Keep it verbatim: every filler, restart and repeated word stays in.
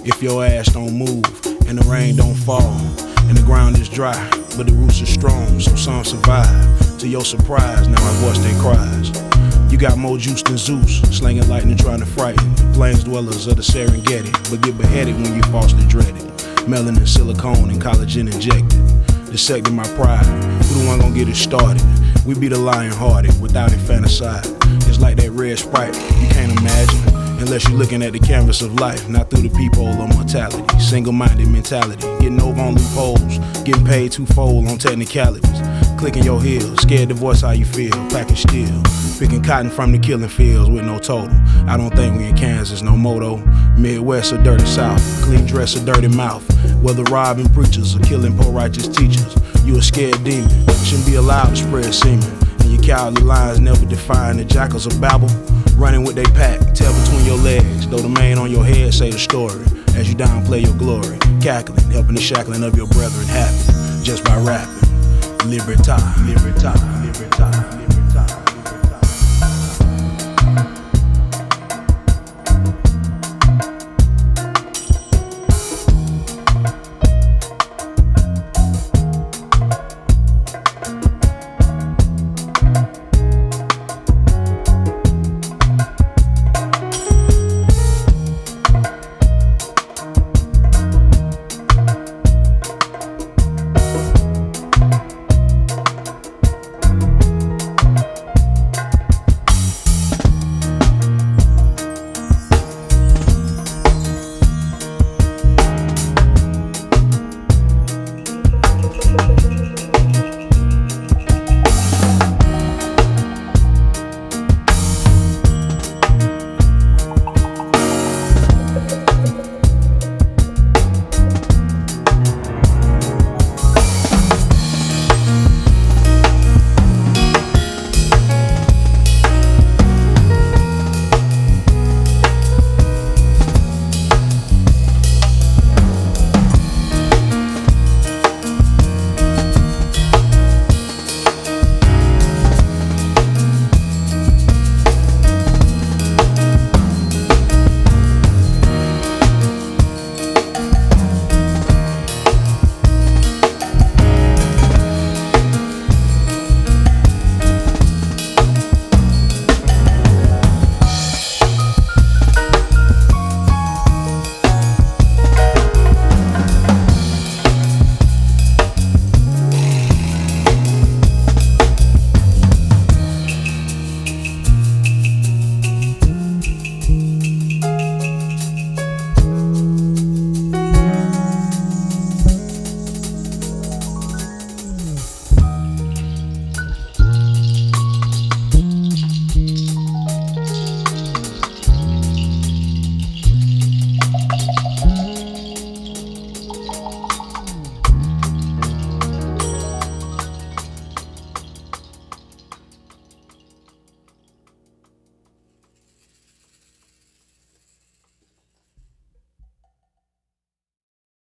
If your ass don't move and the rain don't fall and the ground is dry, but the roots are strong, so some survive. To your surprise, now I voice their cries. You got more juice than Zeus, slinging lightning trying to frighten the plains dwellers of the Serengeti, but get beheaded when you falsely dread it. Melanin, silicone, and collagen injected, dissecting my pride. Who the one gonna get it started? We be the lion-hearted without infanticide. It's like that red Sprite, you can't imagine, unless you're looking at the canvas of life, not through the peephole of mortality. Single-minded mentality, getting over on loopholes, getting paid twofold on technicalities. Clicking your heels, scared to voice how you feel, packing steel, picking cotton from the killing fields with no total. I don't think we in Kansas no moto. Midwest or dirty South, clean dress or dirty mouth. Whether robbing preachers or killing poor righteous teachers, you a scared demon, shouldn't be allowed to spread semen. And your cowardly lines never define the jackals of Babel, running with they pack, tail between your legs, though the mane on your head say the story, as you downplay your glory, cackling, helping the shackling of your brethren happen, just by rapping. Libertad, libertad, libertad, libertad.